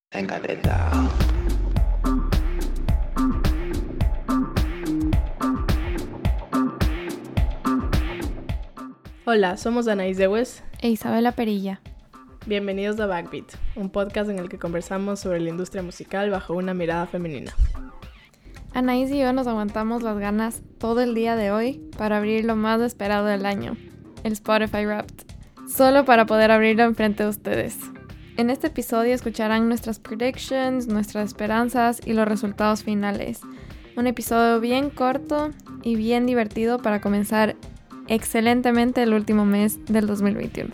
En caleta. Hola, somos Anaís Dewes. E Isabela Perilla. Bienvenidos a Backbeat, un podcast en el que conversamos sobre la industria musical bajo una mirada femenina. Anaís y yo nos aguantamos las ganas todo el día de hoy para abrir lo más esperado del año, el Spotify Wrapped, solo para poder abrirlo enfrente de ustedes. En este episodio escucharán nuestras predictions, nuestras esperanzas y los resultados finales. Un episodio bien corto y bien divertido para comenzar excelentemente el último mes del 2021.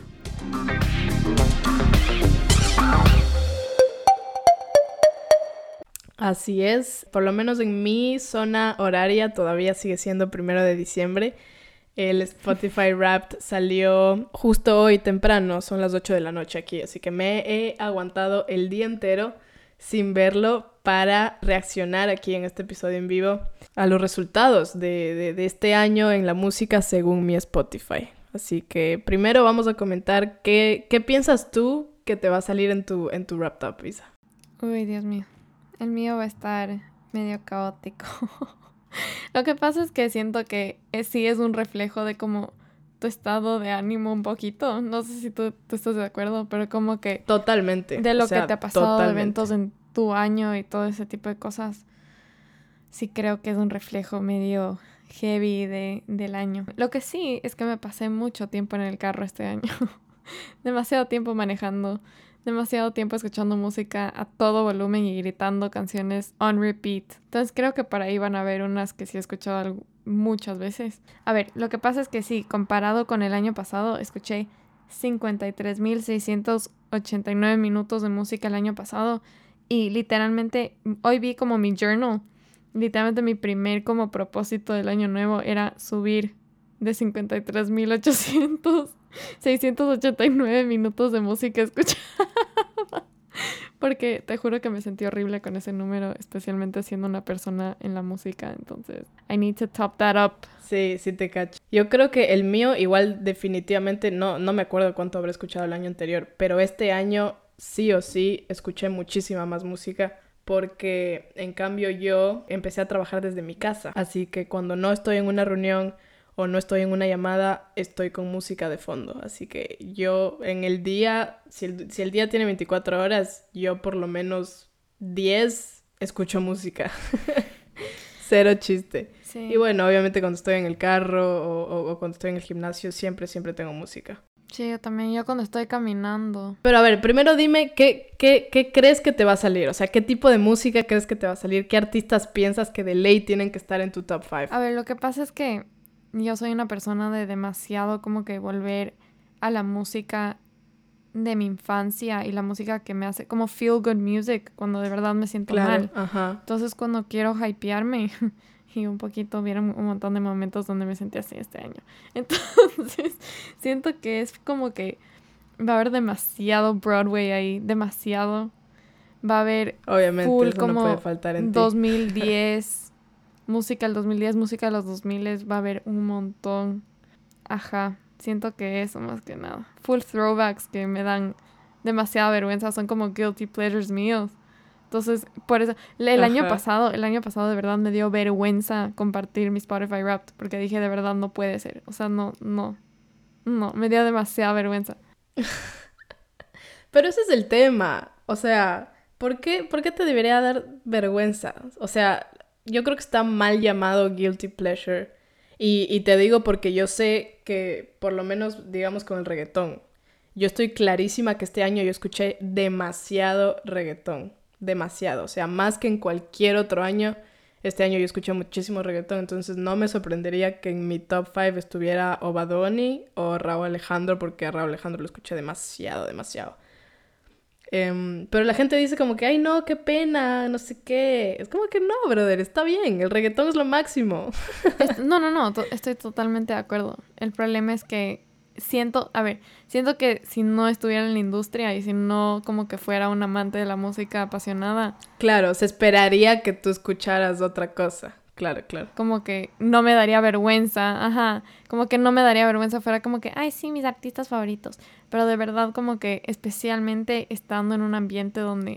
Así es, por lo menos en mi zona horaria todavía sigue siendo 1 de diciembre. El Spotify Wrapped salió justo hoy temprano, son las 8 de la noche aquí, así que me he aguantado el día entero sin verlo para reaccionar aquí en este episodio en vivo a los resultados de este año en la música según mi Spotify. Así que primero vamos a comentar qué piensas tú que te va a salir en tu Wrapped Up, Isa. Uy, Dios mío. El mío va a estar medio caótico. Lo que pasa es que siento que sí es un reflejo de como tu estado de ánimo un poquito. No sé si tú estás de acuerdo, pero como que... Totalmente. De lo que te ha pasado, totalmente. de eventos en tu año y todo ese tipo de cosas. Sí creo que es un reflejo medio heavy del año. Lo que sí es que me pasé mucho tiempo en el carro este año. Demasiado tiempo manejando. Demasiado tiempo escuchando música a todo volumen y gritando canciones on repeat. Entonces creo que por ahí van a haber unas que sí he escuchado muchas veces. A ver, lo que pasa es que sí, comparado con el año pasado, escuché 53,689 minutos de música el año pasado. Y literalmente, hoy vi como mi journal. Literalmente mi primer como propósito del año nuevo era subir de 689 minutos de música escuchada. Porque te juro que me sentí horrible con ese número, especialmente siendo una persona en la música. Entonces, I need to top that up. Sí, sí te cacho. Yo creo que el mío igual definitivamente, no me acuerdo cuánto habré escuchado el año anterior, pero este año sí o sí escuché muchísima más música porque en cambio yo empecé a trabajar desde mi casa. Así que cuando no estoy en una reunión o no estoy en una llamada, estoy con música de fondo. Así que yo en el día, si el día tiene 24 horas, yo por lo menos 10 escucho música. Cero chiste. Sí. Y bueno, obviamente cuando estoy en el carro o cuando estoy en el gimnasio, siempre tengo música. Sí, yo también, yo cuando estoy caminando. Pero a ver, primero dime qué crees que te va a salir. O sea, ¿qué tipo de música crees que te va a salir? ¿Qué artistas piensas que de ley tienen que estar en tu top 5? A ver, lo que pasa es que yo soy una persona de demasiado como que volver a la música de mi infancia y la música que me hace como feel good music cuando de verdad me siento mal. Ajá. Entonces cuando quiero hypearme y un poquito vieron un montón de momentos donde me sentí así este año. Entonces siento que es como que va a haber demasiado Broadway ahí, demasiado. Va a haber obviamente full eso como no puede faltar en 2010, música del 2010, música de los 2000, va a haber un montón. Ajá, siento que eso más que nada. Full throwbacks que me dan demasiada vergüenza, son como guilty pleasures míos. Entonces, por eso, el año pasado de verdad me dio vergüenza compartir mi Spotify Wrapped, porque dije, de verdad no puede ser. O sea, no, me dio demasiada vergüenza. Pero ese es el tema. O sea, ¿por qué te debería dar vergüenza? O sea, yo creo que está mal llamado guilty pleasure. Y te digo porque yo sé que, por lo menos, digamos, con el reggaetón, yo estoy clarísima que este año yo escuché demasiado reggaetón. Demasiado. O sea, más que en cualquier otro año, este año yo escuché muchísimo reggaetón. Entonces no me sorprendería que en mi top 5 estuviera o Bad Bunny o Rauw Alejandro, porque a Rauw Alejandro lo escuché demasiado. Pero la gente dice como que, ay no, qué pena, no sé qué. Es como que no, brother, está bien, el reggaetón es lo máximo. No, estoy totalmente de acuerdo. El problema es que siento que si no estuviera en la industria y si no como que fuera un amante de la música apasionada. Claro, se esperaría que tú escucharas otra cosa. Claro. Como que no me daría vergüenza, ajá. Como que no me daría vergüenza, fuera como que, ay, sí, mis artistas favoritos. Pero de verdad como que especialmente estando en un ambiente donde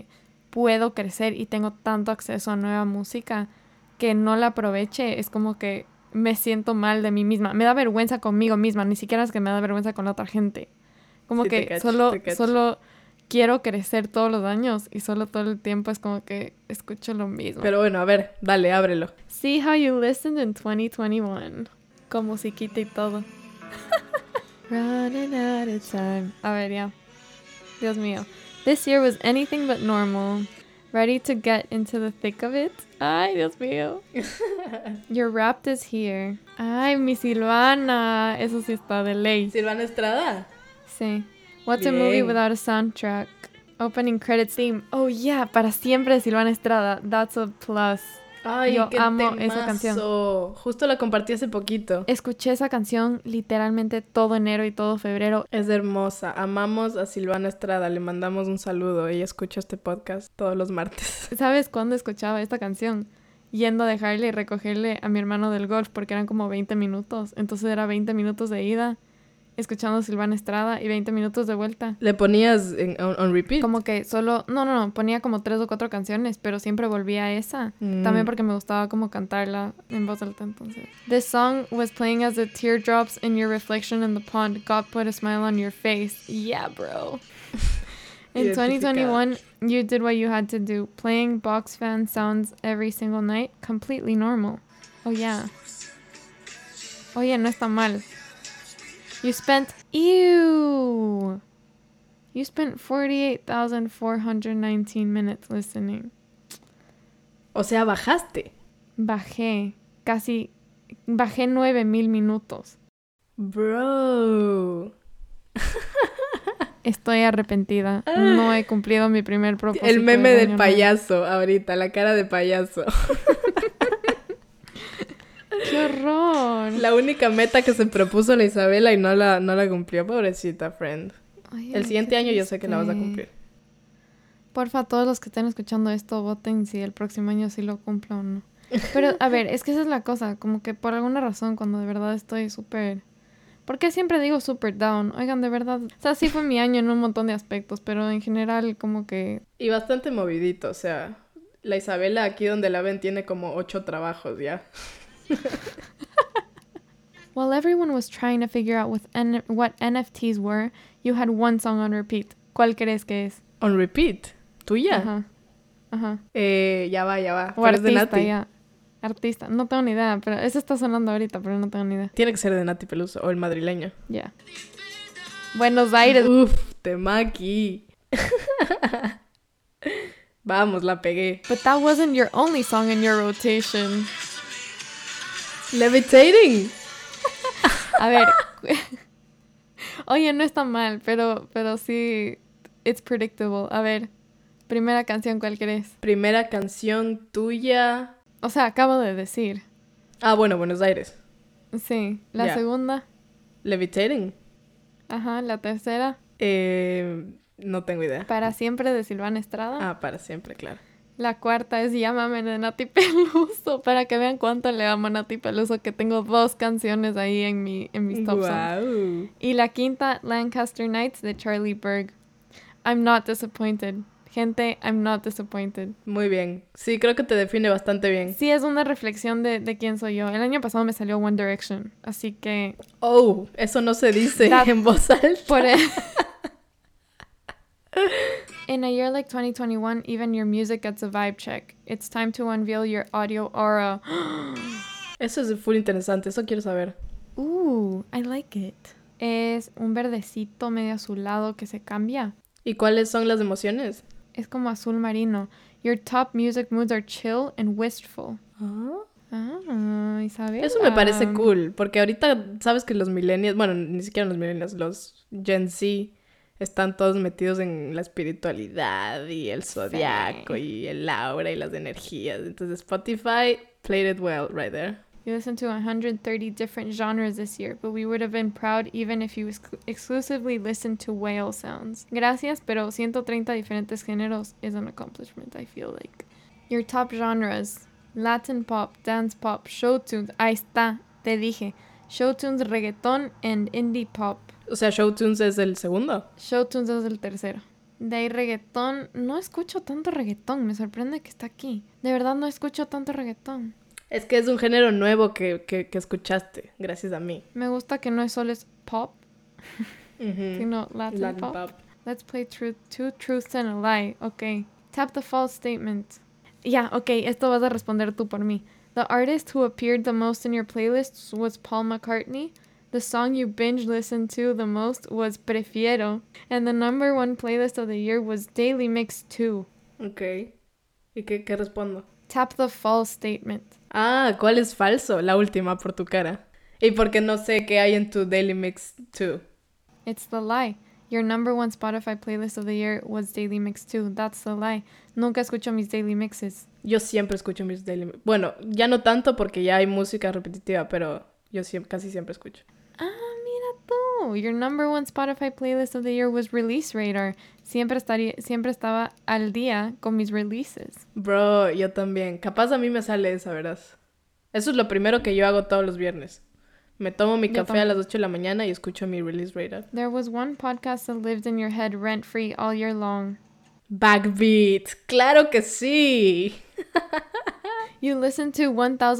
puedo crecer y tengo tanto acceso a nueva música que no la aproveche, es como que me siento mal de mí misma. Me da vergüenza conmigo misma, ni siquiera es que me da vergüenza con la otra gente. Como Sí, te que cacho, te cacho. solo quiero crecer todos los años y solo todo el tiempo es como que escucho lo mismo. Pero bueno, a ver, dale, ábrelo. See how you listened in 2021. Con musiquita y todo. Running out of time. A ver, ya. Dios mío. This year was anything but normal. Ready to get into the thick of it? Ay, Dios mío. Your Wrapped is here. Ay, mi Silvana. Eso sí está de ley. Silvana Estrada. Sí. What's a movie Bien. without a soundtrack? Opening credits theme. Oh, yeah. Para siempre Silvana Estrada. That's a plus. Ay, Yo qué amo temazo. esa canción. Justo la compartí hace poquito. Escuché esa canción literalmente todo enero y todo febrero. Es hermosa. Amamos a Silvana Estrada. Le mandamos un saludo. Ella escucha este podcast todos los martes. ¿Sabes cuándo escuchaba esta canción? Yendo a dejarle y recogerle a mi hermano del golf porque eran como 20 minutos. Entonces era 20 minutos de ida escuchando Silvana Estrada y 20 minutos de vuelta. ¿Le ponías on repeat? Como que solo... No. Ponía como 3 o 4 canciones, pero siempre volvía a esa. También porque me gustaba como cantarla en voz alta entonces. This song was playing as the teardrops in your reflection in the pond. God put a smile on your face. Yeah, bro. In 2021, you did what you had to do. Playing box fan sounds every single night. Completely normal. Oh, yeah. Oye, no está mal. You spent... Ew! You spent 48,419 minutes listening. O sea, bajaste. Bajé 9,000 minutos. Bro. Estoy arrepentida. No he cumplido mi primer propósito. El meme del del año payaso ahorita, la cara de payaso. ¡Qué horror! La única meta que se propuso la Isabela y no la cumplió, pobrecita friend. Ay, El siguiente qué año yo sé que la vas a triste. cumplir. Porfa, todos los que estén escuchando esto, voten si el próximo año sí lo cumplo o no. Pero, a ver, es que esa es la cosa. Como que por alguna razón, cuando de verdad estoy súper... ¿Por qué siempre digo súper down? Oigan, de verdad... O sea, sí fue mi año en un montón de aspectos, pero en general como que... Y bastante movidito, o sea, la Isabela aquí donde la ven tiene como 8 trabajos ya. While everyone was trying to figure out what NFTs were, you had one song on repeat. ¿Cuál crees que es? On repeat, tuya. Ajá. Ya va. O Pero es de artista, Nati. ya. Artista. No tengo ni idea, pero eso está sonando ahorita, pero no tengo ni idea. Tiene que ser de Nati Peluso o el madrileño. Ya. Buenos Aires. Uf, temaki. Vamos, la pegué. But that wasn't your only song in your rotation. Levitating. A ver. Oye, no está mal, pero sí, it's predictable. A ver, primera canción, ¿cuál crees? Primera canción tuya. O sea, acabo de decir. Ah, bueno, Buenos Aires. Sí. La Ya. segunda. Levitating. Ajá. La tercera. No tengo idea. Para siempre de Silvana Estrada. Ah, para siempre, claro. La cuarta es Llámame de Nati Peluso. Para que vean cuánto le amo a Nati Peluso, que tengo 2 canciones ahí en mis top songs. Wow. Y la quinta, Lancaster Nights de Charlie Berg. I'm not disappointed. Gente, I'm not disappointed. Muy bien. Sí, creo que te define bastante bien. Sí, es una reflexión de quién soy yo. El año pasado me salió One Direction, así que... Oh, eso no se dice That- en voz alta. Por In a year like 2021, even your music gets a vibe check. It's time to unveil your audio aura. Eso es full interesante, eso quiero saber. Ooh, I like it. Es un verdecito medio azulado que se cambia. ¿Y cuáles son las emociones? Es como azul marino. Your top music moods are chill and wistful. Ah. Ah, Isabela. Eso me parece cool, porque ahorita sabes que los millennials, bueno, ni siquiera los millennials, los Gen Z están todos metidos en la espiritualidad y el zodiaco y el aura y las energías. Entonces Spotify played it well right there. You listened to 130 different genres this year, but we would have been proud even if you exclusively listened to whale sounds. Gracias, pero 130 diferentes géneros is an accomplishment, I feel like. Your top genres: Latin pop, dance pop, show tunes. Ahí está, te dije. Show tunes, reggaeton and indie pop. O sea, Showtunes es el segundo. Show tunes es el tercero. De ahí reggaetón. No escucho tanto reggaetón. Me sorprende que está aquí. De verdad no escucho tanto reggaetón. Es que es un género nuevo que escuchaste, gracias a mí. Me gusta que no es solo es pop, Ujú. sino Latin pop. Let's play two truths and a lie. Ok. Tap the false statement. Ya, ok. Esto vas a responder tú por mí. The artist who appeared the most in your playlists was Paul McCartney. The song you binge listened to the most was Prefiero. And the number one playlist of the year was Daily Mix 2. Ok. ¿Y qué respondo? Tap the false statement. Ah, ¿cuál es falso? La última por tu cara. Y porque no sé qué hay en tu Daily Mix 2. It's the lie. Your number one Spotify playlist of the year was Daily Mix 2. That's the lie. Nunca escucho mis daily mixes. Yo siempre escucho mis Daily Mix. Bueno, ya no tanto porque ya hay música repetitiva, pero yo casi siempre escucho. Ah, mira tú. Your number one Spotify playlist of the year was Release Radar. Siempre estaba al día con mis releases. Bro, yo también. Capaz a mí me sale esa, verás. Eso es lo primero que yo hago todos los viernes. Me tomo mi café a las 8 de la mañana y escucho mi Release Radar. There was one podcast that lived in your head rent-free all year long. Backbeat. ¡Claro que sí! You listened to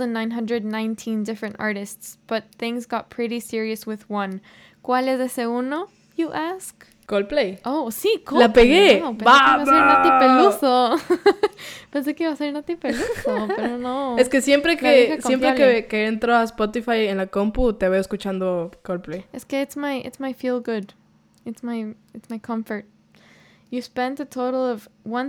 1,919 different artists, but things got pretty serious with one. ¿Cuál es ese uno, you ask? Coldplay. Oh, sí, Coldplay. ¡La pegué! No, ¡vamos! Pensé que iba a ser Nati Peluso, pero no. Es que siempre que entro a Spotify en la compu te veo escuchando Coldplay. Es que it's my feel good. It's my comfort. You spent a total of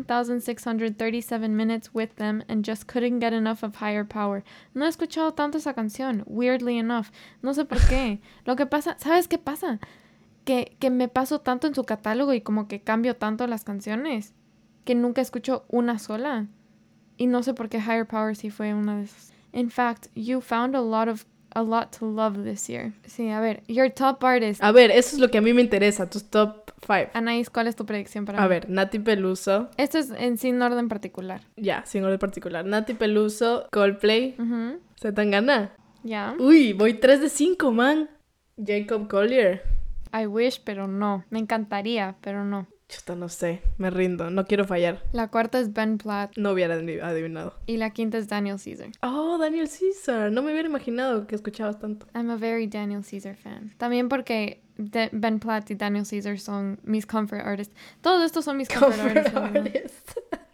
1,637 minutes with them and just couldn't get enough of Higher Power. No he escuchado tanto esa canción, weirdly enough. No sé por qué. Lo que pasa, ¿sabes qué pasa? Que me paso tanto en su catálogo y como que cambio tanto las canciones que nunca escucho una sola. Y no sé por qué Higher Power sí fue una de esas. In fact, you found a lot to love this year. Sí, a ver, your top artist. A ver, eso es lo que a mí me interesa, tus top 5. Anaís, ¿cuál es tu predicción para mí? A ver, Nati Peluso. Esto es sin orden particular. Ya, sin orden particular. Nati Peluso, Coldplay. Zetangana. Ya. Uy, voy 3 de 5, man. Jacob Collier. I wish, pero no. Me encantaría, pero no. Chuta, no sé. Me rindo. No quiero fallar. La cuarta es Ben Platt. No hubiera adivinado. Y la quinta es Daniel Caesar. Oh, Daniel Caesar. No me hubiera imaginado que escuchabas tanto. I'm a very Daniel Caesar fan. También porque Ben Platt y Daniel Caesar son mis comfort artists. Todos estos son mis comfort artists.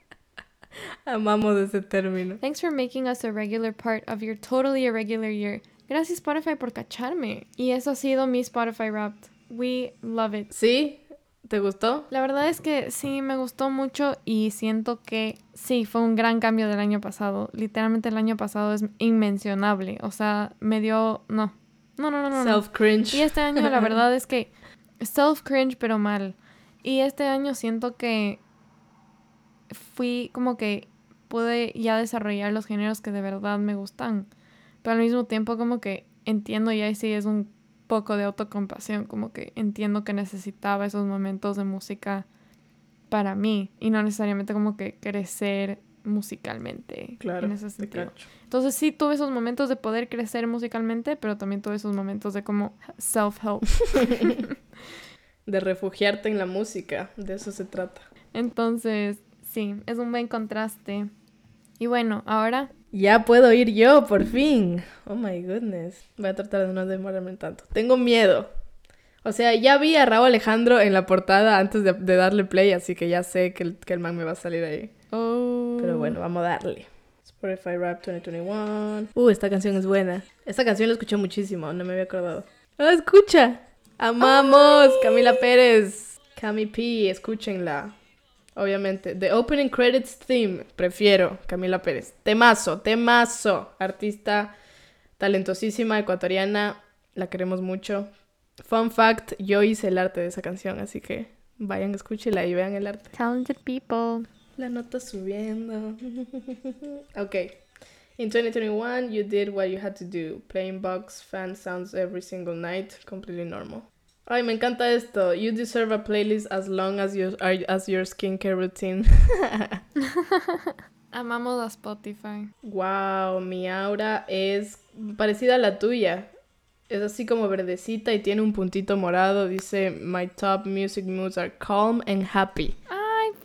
Amamos ese término. Thanks for making us a regular part of your totally irregular year. Gracias Spotify por cacharme. Y eso ha sido mi Spotify Wrapped. We love it. ¿Sí? ¿Te gustó? La verdad es que sí, me gustó mucho y siento que sí, fue un gran cambio del año pasado. Literalmente el año pasado es inmencionable. O sea, me dio... No. Self-cringe. Y este año la verdad es que self-cringe pero mal. Y este año siento que fui como que pude ya desarrollar los géneros que de verdad me gustan. Pero al mismo tiempo como que entiendo ya y sí es un poco de autocompasión, como que entiendo que necesitaba esos momentos de música para mí y no necesariamente como que crecer musicalmente. Claro, en ese sentido. Entonces sí tuve esos momentos de poder crecer musicalmente, pero también tuve esos momentos de como self-help. De refugiarte en la música, de eso se trata. Entonces, sí, es un buen contraste. Y bueno, ahora... Ya puedo ir yo, por fin. Oh my goodness. Voy a tratar de no demorarme tanto. Tengo miedo. O sea, ya vi a Rauw Alejandro en la portada antes de darle play, así que ya sé que el man me va a salir ahí. Oh. Pero bueno, vamos a darle. Spotify Wrapped 2021. Esta canción es buena. Esta canción la escuché muchísimo, no me había acordado. ¡Ah, escucha! ¡Amamos! ¡Ay! Camila Pérez. Cami P, escúchenla. Obviamente. The Opening Credits Theme. Prefiero Camila Pérez. Temazo. Artista talentosísima, ecuatoriana. La queremos mucho. Fun fact, yo hice el arte de esa canción, así que vayan, escúchenla y vean el arte. Talented people. La nota subiendo. Ok. In 2021, you did what you had to do. Playing box fan sounds every single night. Completely normal. Ay, me encanta esto. You deserve a playlist as long as your skincare routine. Amamos a Spotify. Wow, mi aura es parecida a la tuya. Es así como verdecita y tiene un puntito morado. Dice, my top music moods are calm and happy.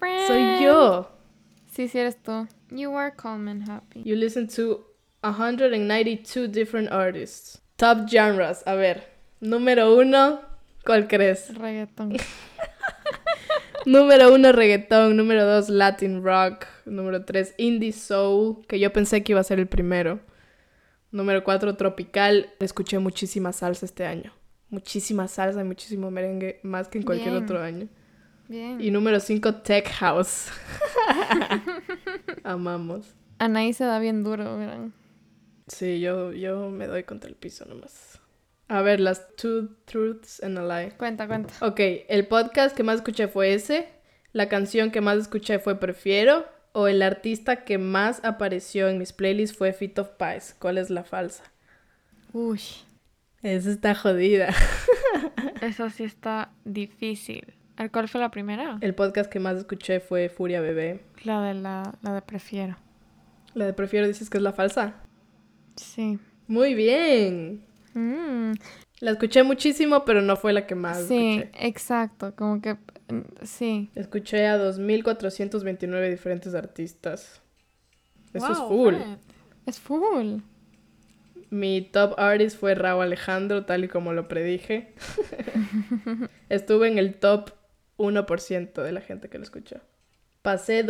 friend. Soy yo. Sí, sí eres tú. You are calm and happy. You listen to 192 different artists. Top genres. A ver. Número 1, ¿cuál crees? Reggaetón. Número 1, reggaetón. Número 2, Latin rock. Número 3, indie soul, que yo pensé que iba a ser el primero. Número 4, tropical. Escuché muchísima salsa este año. Muchísima salsa y muchísimo merengue, más que en cualquier Bien. otro año. Bien. Y número 5, tech house. Amamos. Anaí se da bien duro, verán. Sí, yo me doy contra el piso nomás. A ver, las two truths and a lie. Cuenta. Ok, el podcast que más escuché fue ese. La canción que más escuché fue Prefiero. O el artista que más apareció en mis playlists fue Feet of Pies. ¿Cuál es la falsa? Uy, Esa está jodida. eso sí está difícil. A ver, ¿cuál fue la primera? El podcast que más escuché fue Furia Bebé. La de Prefiero. La de Prefiero dices que es la falsa. Sí. Muy bien. La escuché muchísimo, pero no fue la que más Sí, escuché. exacto. Como que, sí. Escuché a 2.429 diferentes artistas. Eso es Wow, full. Fred. Es full. Mi top artist fue Rauw Alejandro, tal y como lo predije. Estuve en el top 1% de la gente que lo escuchó. Pasé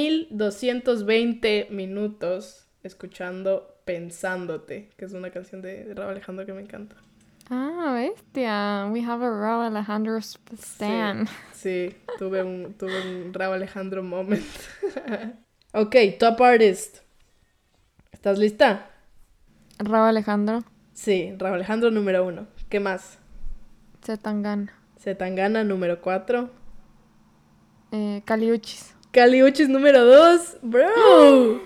2.220 minutos escuchando Pensándote, que es una canción de Rauw Alejandro que me encanta. Ah, bestia. We have a Rauw Alejandro stan. Sí, tuve un Rauw Alejandro moment. Ok, top artist. ¿Estás lista? Rauw Alejandro. Sí, Rauw Alejandro número 1. ¿Qué más? Zetangana. Zetangana número 4. Caliuchis. Caliuchis número 2. Bro.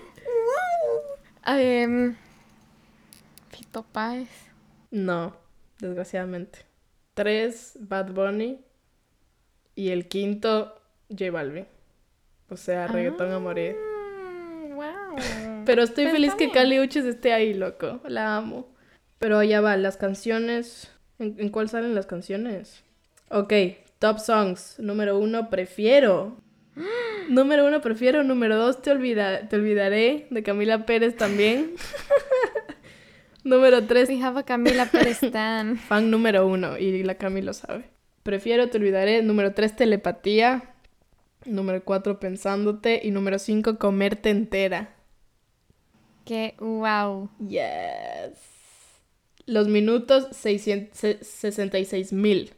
Fito Páez. No, desgraciadamente. 3, Bad Bunny. Y el quinto, J Balvin. O sea, reggaetón a morir. Wow. Pero estoy Pero feliz está que bien. Caliuchis esté ahí, loco. La amo. Pero allá va, las canciones. ¿En cuál salen las canciones? Ok, top songs. Número 1, Prefiero. Número 1, Prefiero. Número 2, Te olvidaré. De Camila Pérez también. Número 3, We have a Camila Pérez stan. fan número 1. Y la Cami lo sabe. Prefiero, Te olvidaré. Número 3, Telepatía. Número 4, Pensándote. Y número 5, Comerte entera. Que wow. Yes. Los minutos, 66,000.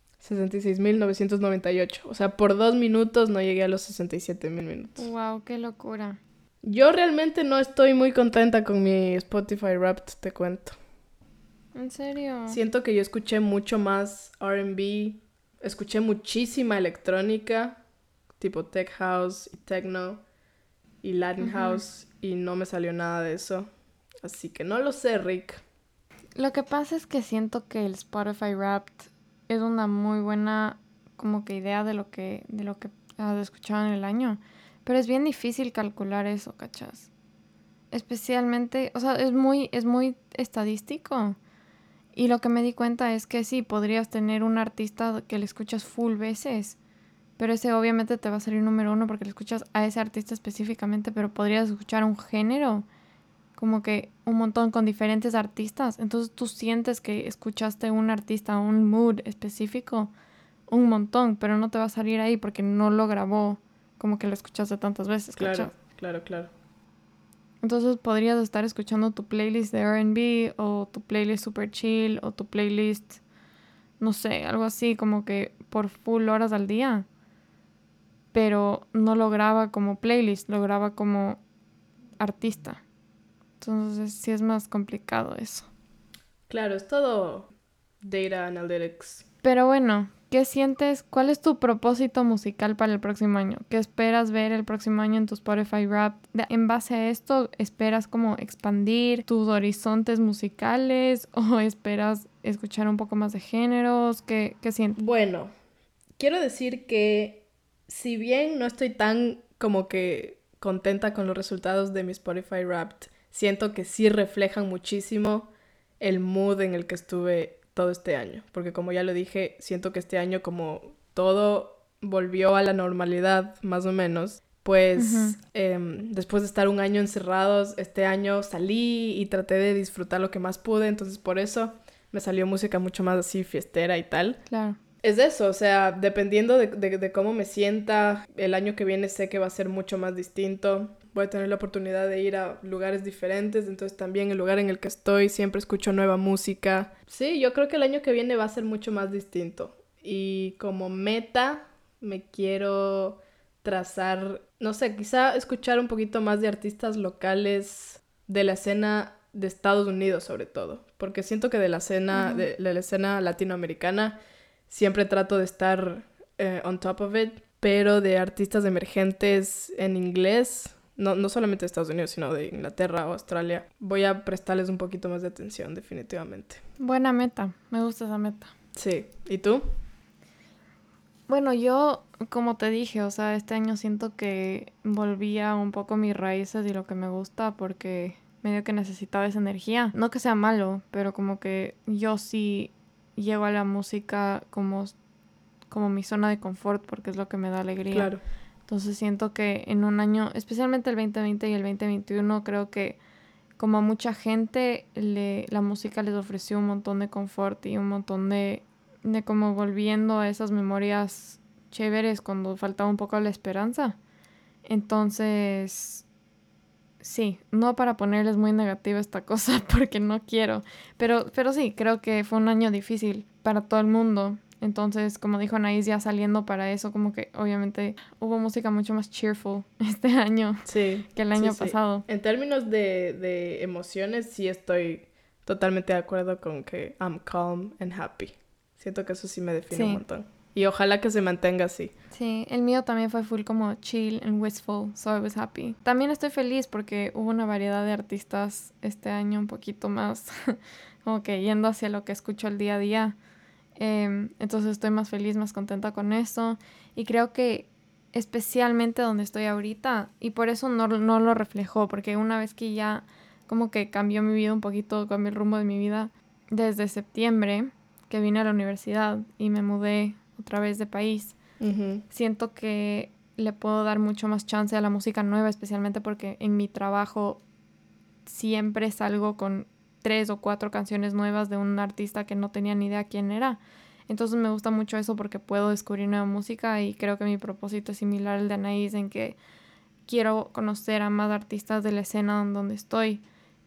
66,998. O sea, por 2 minutos no llegué a los 67,000 minutos. Wow, qué locura. Yo realmente no estoy muy contenta con mi Spotify Wrapped, te cuento. ¿En serio? Siento que yo escuché mucho más R&B. Escuché muchísima electrónica, tipo tech house y techno y Latin house, y no me salió nada de eso. Así que no lo sé, Rick. Lo que pasa es que siento que el Spotify Wrapped es una muy buena como que idea de lo que has escuchado en el año. Pero es bien difícil calcular eso, ¿cachas? Especialmente, o sea, es muy estadístico. Y lo que me di cuenta es que sí, podrías tener un artista que le escuchas full veces, pero ese obviamente te va a salir número 1 porque le escuchas a ese artista específicamente, pero podrías escuchar un género, como que un montón con diferentes artistas. Entonces tú sientes que escuchaste un artista, un mood específico, un montón, pero no te va a salir ahí porque no lo grabó como que lo escuchaste tantas veces, ¿cachas? Claro. Entonces podrías estar escuchando tu playlist de R&B o tu playlist super chill o tu playlist, no sé, algo así como que por full horas al día. Pero no lo graba como playlist, lo graba como artista. Entonces sí es más complicado eso. Claro, es todo data analytics. Pero bueno, ¿qué sientes? ¿Cuál es tu propósito musical para el próximo año? ¿Qué esperas ver el próximo año en tu Spotify Wrapped? En base a esto, ¿esperas como expandir tus horizontes musicales o esperas escuchar un poco más de géneros? ¿Qué sientes? Bueno, quiero decir que si bien no estoy tan como que contenta con los resultados de mi Spotify Wrapped, siento que sí reflejan muchísimo el mood en el que estuve todo este año. Porque como ya lo dije, siento que este año como todo volvió a la normalidad, más o menos, pues después de estar un año encerrados, este año salí y traté de disfrutar lo que más pude, entonces por eso me salió música mucho más así fiestera y tal. Claro. Es eso, o sea, dependiendo de cómo me sienta, el año que viene sé que va a ser mucho más distinto. Voy a tener la oportunidad de ir a lugares diferentes, entonces también el lugar en el que estoy siempre escucho nueva música. Sí, yo creo que el año que viene va a ser mucho más distinto. Y como meta me quiero trazar, no sé, quizá escuchar un poquito más de artistas locales de la escena de Estados Unidos sobre todo, porque siento que de la escena, de la escena latinoamericana siempre trato de estar on top of it, pero de artistas emergentes en inglés, no solamente de Estados Unidos, sino de Inglaterra o Australia, voy a prestarles un poquito más de atención, definitivamente. Buena meta, me gusta esa meta. Sí, ¿y tú? Bueno, yo, como te dije, o sea, este año siento que volví a un poco mis raíces y lo que me gusta porque medio que necesitaba esa energía. No que sea malo, pero como que yo sí llego a la música como mi zona de confort porque es lo que me da alegría. Claro. Entonces siento que en un año, especialmente el 2020 y el 2021, creo que como a mucha gente la música les ofreció un montón de confort y un montón de como volviendo a esas memorias chéveres cuando faltaba un poco la esperanza. Entonces, sí, no para ponerles muy negativa esta cosa porque no quiero, pero sí, creo que fue un año difícil para todo el mundo. Entonces, como dijo Anaís, ya saliendo para eso, como que obviamente hubo música mucho más cheerful este año que el año pasado. En términos de emociones, sí estoy totalmente de acuerdo con que I'm calm and happy. Siento que eso sí me define un montón. Y ojalá que se mantenga así. Sí, el mío también fue full como chill and wistful, so I was happy. También estoy feliz porque hubo una variedad de artistas este año un poquito más como que yendo hacia lo que escucho el día a día. Entonces estoy más feliz, más contenta con eso. Y creo que especialmente donde estoy ahorita, y por eso no lo reflejó, porque una vez que ya como que cambió mi vida un poquito, cambió el rumbo de mi vida, desde septiembre que vine a la universidad y me mudé otra vez de país, siento que le puedo dar mucho más chance a la música nueva, especialmente porque en mi trabajo siempre salgo con 3 o 4 canciones nuevas de un artista que no tenía ni idea quién era. Entonces me gusta mucho eso porque puedo descubrir nueva música y creo que mi propósito es similar al de Anaís, en que quiero conocer a más artistas de la escena donde estoy.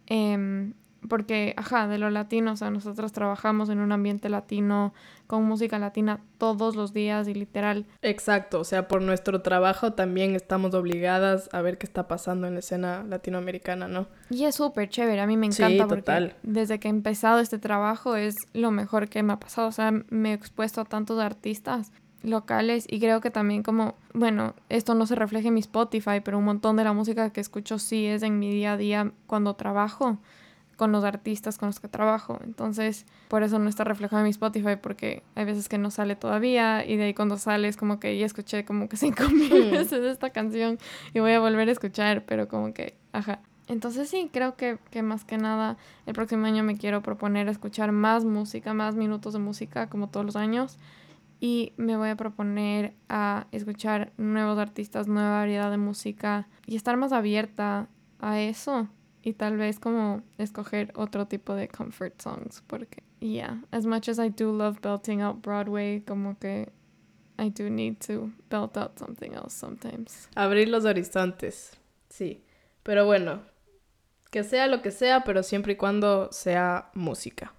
Porque, de lo latino, o sea, nosotros trabajamos en un ambiente latino, con música latina todos los días y literal. Exacto, o sea, por nuestro trabajo también estamos obligadas a ver qué está pasando en la escena latinoamericana, ¿no? Y es súper chévere, a mí me encanta porque total. Desde que he empezado este trabajo es lo mejor que me ha pasado, o sea, me he expuesto a tantos artistas locales y creo que también como, bueno, esto no se refleja en mi Spotify, pero un montón de la música que escucho sí es en mi día a día cuando trabajo con los artistas con los que trabajo. Entonces, por eso no está reflejado en mi Spotify, porque hay veces que no sale todavía y de ahí cuando sale es como que ya escuché como que 5,000 veces esta canción y voy a volver a escuchar, pero como que, Entonces sí, creo que más que nada el próximo año me quiero proponer escuchar más música, más minutos de música como todos los años y me voy a proponer a escuchar nuevos artistas, nueva variedad de música y estar más abierta a eso. Y tal vez como escoger otro tipo de comfort songs. Porque, as much as I do love belting out Broadway, como que I do need to belt out something else sometimes. Abrir los horizontes, sí. Pero bueno, que sea lo que sea, pero siempre y cuando sea música.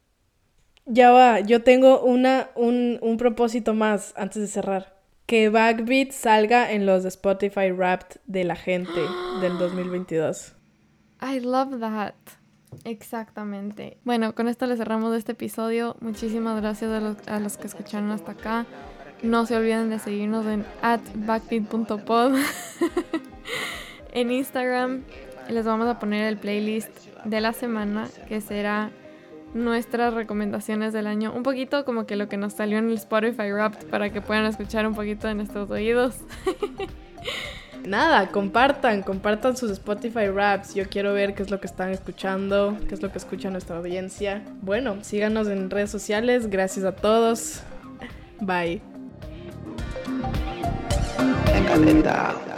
Ya va, yo tengo un propósito más antes de cerrar. Que Backbeat salga en los Spotify Wrapped de la gente del 2022. I love that. Exactamente. Bueno, con esto le cerramos este episodio. Muchísimas gracias a los que escucharon hasta acá. No se olviden de seguirnos en @backbeat.pod en Instagram. Les vamos a poner el playlist de la semana, que será nuestras recomendaciones del año. Un poquito como que lo que nos salió en el Spotify Wrapped para que puedan escuchar un poquito de nuestros oídos. Nada, compartan sus Spotify Wraps. Yo quiero ver qué es lo que están escuchando, qué es lo que escucha nuestra audiencia. Bueno, síganos en redes sociales. Gracias a todos. Bye. caleta.